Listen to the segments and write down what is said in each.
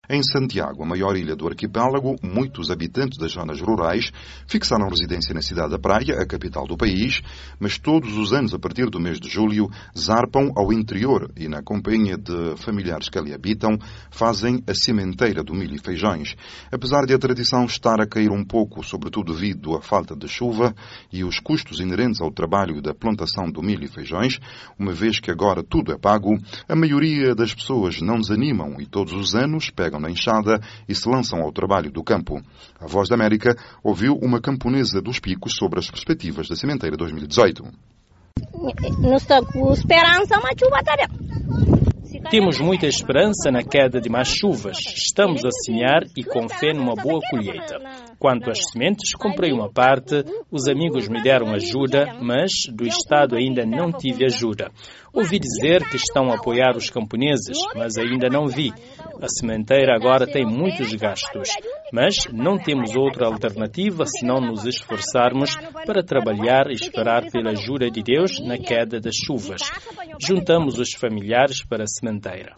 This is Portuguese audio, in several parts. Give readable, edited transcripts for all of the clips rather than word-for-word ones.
Em Santiago, a maior ilha do arquipélago, muitos habitantes das zonas rurais fixaram residência na cidade da Praia, a capital do país, mas todos os anos, a partir do mês de julho, zarpam ao interior e, na companhia de familiares que ali habitam, fazem a sementeira do milho e feijões. Apesar de a tradição estar a cair um pouco, sobretudo devido à falta de chuva e os custos inerentes ao trabalho da plantação do milho e feijões, uma vez que agora tudo é pago, a maioria das pessoas não desanimam e todos os anos pegam na enxada e se lançam ao trabalho do campo. A Voz da América ouviu uma camponesa dos Picos sobre as perspectivas da sementeira 2018. Nós estamos com esperança, mas chuva está Temos muita esperança na queda de mais chuvas. Estamos a semear e com fé numa boa colheita. Quanto às sementes, comprei uma parte, os amigos me deram ajuda, mas do Estado ainda não tive ajuda. Ouvi dizer que estão a apoiar os camponeses, mas ainda não vi. A sementeira agora tem muitos gastos, mas não temos outra alternativa senão nos esforçarmos para trabalhar e esperar pela ajuda de Deus na queda das chuvas. Juntamos os familiares para a sementeira.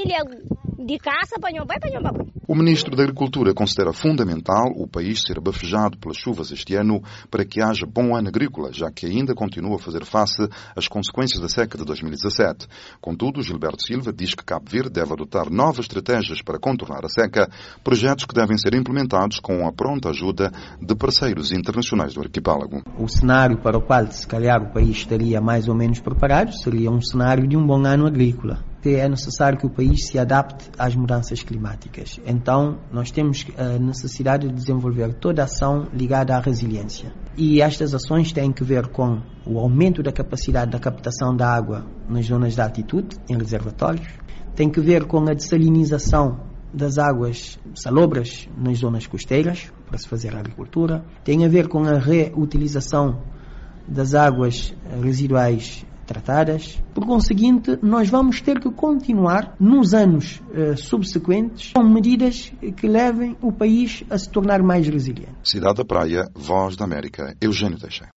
O Ministro da Agricultura considera fundamental o país ser bafejado pelas chuvas este ano para que haja bom ano agrícola, já que ainda continua a fazer face às consequências da seca de 2017. Contudo, Gilberto Silva diz que Cabo Verde deve adotar novas estratégias para contornar a seca, projetos que devem ser implementados com a pronta ajuda de parceiros internacionais do arquipélago. O cenário para o qual, se calhar, o país estaria mais ou menos preparado seria um cenário de um bom ano agrícola. É necessário que o país se adapte às mudanças climáticas. Então, nós temos a necessidade de desenvolver toda a ação ligada à resiliência. E estas ações têm que ver com o aumento da capacidade da captação da água nas zonas de altitude, em reservatórios. Tem que ver com a dessalinização das águas salobras nas zonas costeiras, para se fazer a agricultura. Tem a ver com a reutilização das águas residuais tratadas. Por conseguinte, nós vamos ter que continuar nos anos subsequentes com medidas que levem o país a se tornar mais resiliente. Cidade da Praia, Voz da América, Eugênio Teixeira.